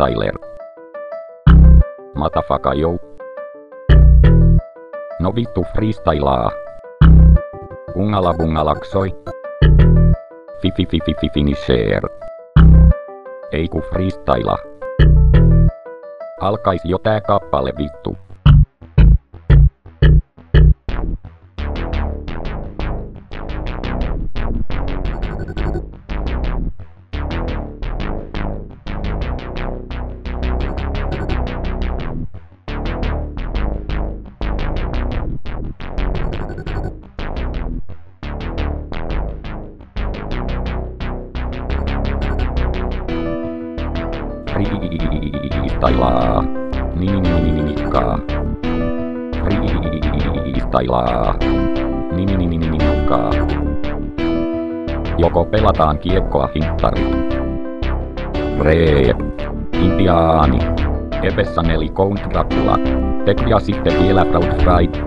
freestyler. Matafaka yo. No vittu freestylaa. Ungala bungalaksoi. Fifi finisher. Ei ku freestyla. Alkais jo tää kappale vittu. Freestylaa. Nikkaa. Freestylaa. Nikkaa. Joko pelataan kiekkoa hinttarit. Ree. Intiaani. Epessaneli Count Dracula. Ja sitten vielä Proud Pride.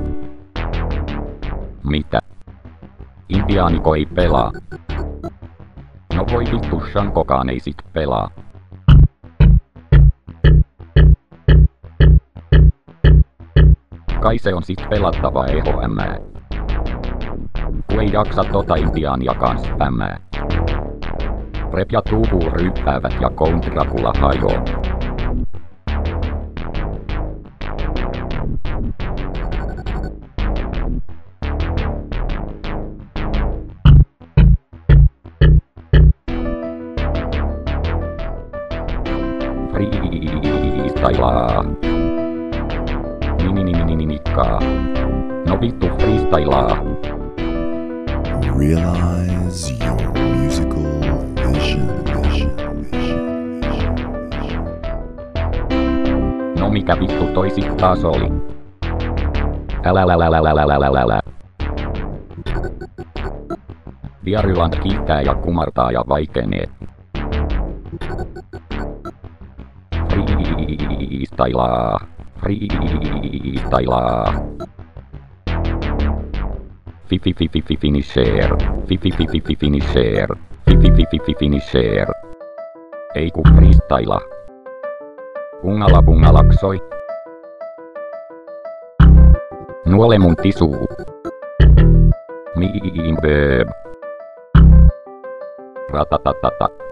Mitä? Intiaaniko ei pelaa? No voi vittu, Shankokaan ei sit pelaa. Kai se on sit pelattava EHM. Ku ei jaksa tota Intiaania kans spämmää. Rep ja Tuuvu ryppäävät ja Count Dracula hajoo. Freestylaa. Nikkaa. No vittu freestylaa. Realize your musical vision. No mikä vittu toi sit taas oli? Älä. Diaryland kiittää ja kumartaa ja vaikenee. Freestylaa. Freestylaa. Fifi finisher. Fifi finisher. Fifi finisher. Ei ku freestyla. Ungala bungalaksoi. Nuole mun tisuu. Miimbööb. Ratatatata.